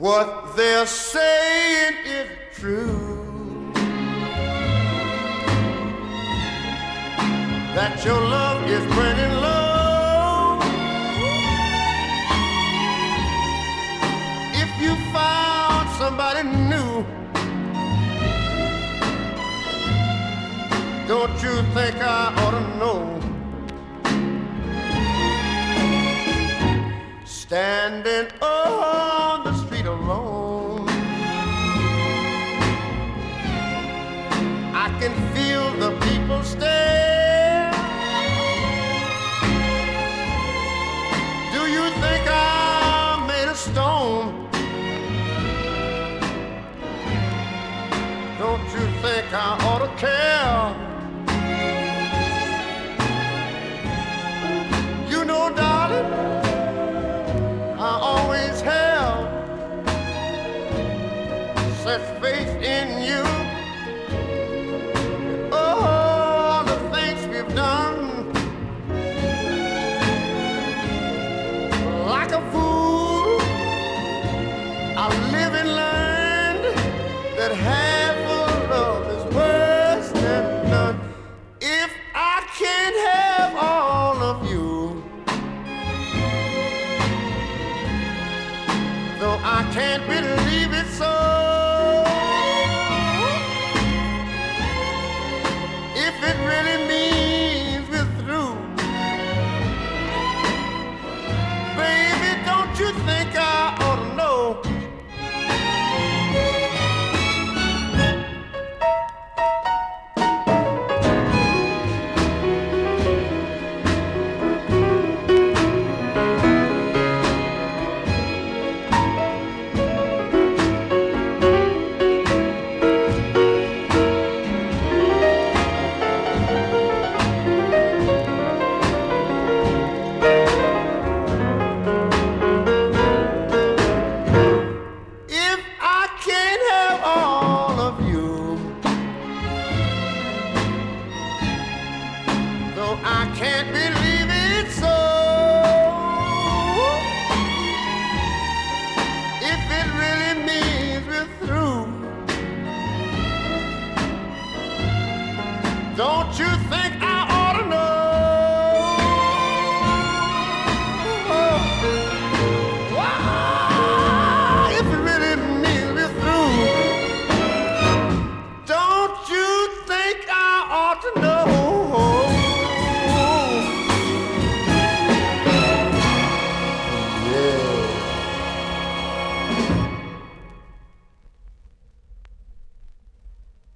What they're saying is true, that your love is burning low. If you found somebody new, don't you think I ought to know? Standing on the street alone, I can feel the people stare. Do you think I'm made of stone? Don't you think I ought to care? You know, darling, I always have such faith in you. Oh, the things we've done, like a fool, I live and learn that half of love is worse than none. If I can't have all of you, though I can't believe it so, if it really means we're through, baby, don't you think I ought to know? I can't believe it so. If it really means we're through, don't you think